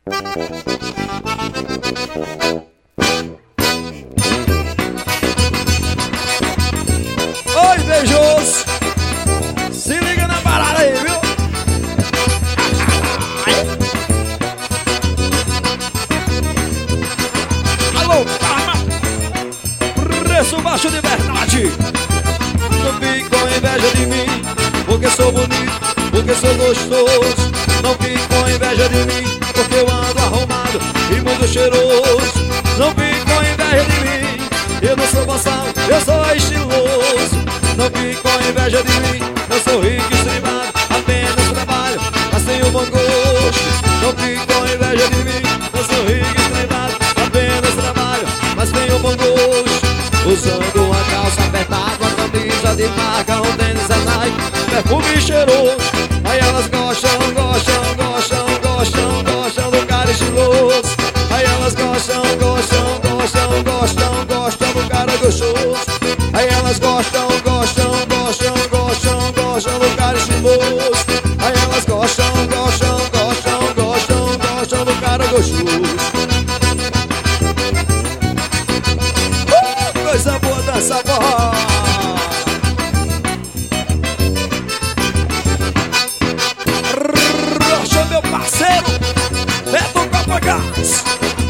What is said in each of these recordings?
Oi, invejoso, se liga na parada aí, viu? Alô, calma. Preço baixo de verdade. Não fique com inveja de mim, porque sou bonito, porque sou gostoso. Não fique com inveja de mim, porque eu ando arrumado e muito cheiroso. Não fique com inveja de mim, eu não sou boçal, eu sou estiloso. Não fique com inveja de mim, eu sou rico e estribado, apenas trabalho, mas tenho bom gosto. Não fique com inveja de mim, eu sou rico e estribado, apenas trabalho, mas tenho bom gosto. Usando uma calça apertada, uma camisa de marca, um tênis da Nike, perfume cheiroso. Aí elas gostam, gostam, gostam, gostam, gostam do cara estiloso. Aí elas gostam, gostam, gostam, gostam, gostam do cara gostoso. Aí elas gostam, gostam, gostam, gostam, gostam do cara estiloso. Aí elas gostam, gostam, gostam, gostam, gostam do cara gostoso. Coisa boa dança forró. Rocha, meu parceiro, Beto Copagás.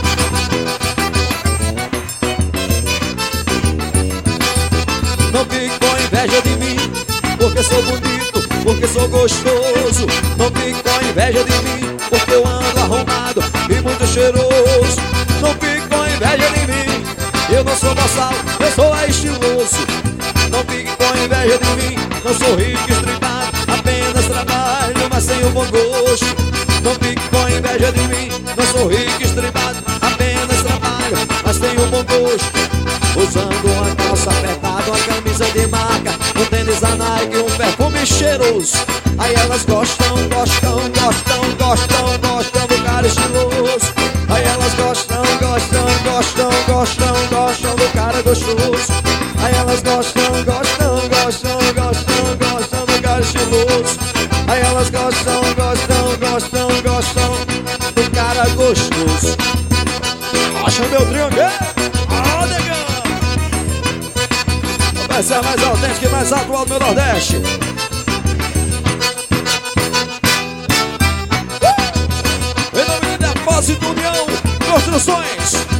Não fique com inveja de mim, porque sou bonito, porque sou gostoso. Não fique com inveja de mim, porque eu ando arrumado e muito cheiroso. Não fique com inveja de mim, eu não sou boçal, eu sou estiloso. Não fique com inveja de mim, não sou rico e estribado, apenas trabalho, mas tenho bom gosto. Não fique com inveja de mim, não sou rico e estribado, apenas trabalho, mas tenho bom gosto. Usando uma calça apertada, uma camisa de marca, um tênis da Nike, um perfume cheiroso. Aí elas gostam, gostam, gostam, gostam, gostam do cara estiloso. Aí elas gostam, gostam, gostam, gostam, gostam do cara gostoso. Aí elas gostam, gostam, gostam, gostam, gostam do cara estiloso. Aí elas gostam, gostam, gostam, gostam do cara gostoso. Acha meu triângulo? Ah, negão! Essa é a mais autêntica e mais atual do meu Nordeste. Em nome de Depósito União Construções.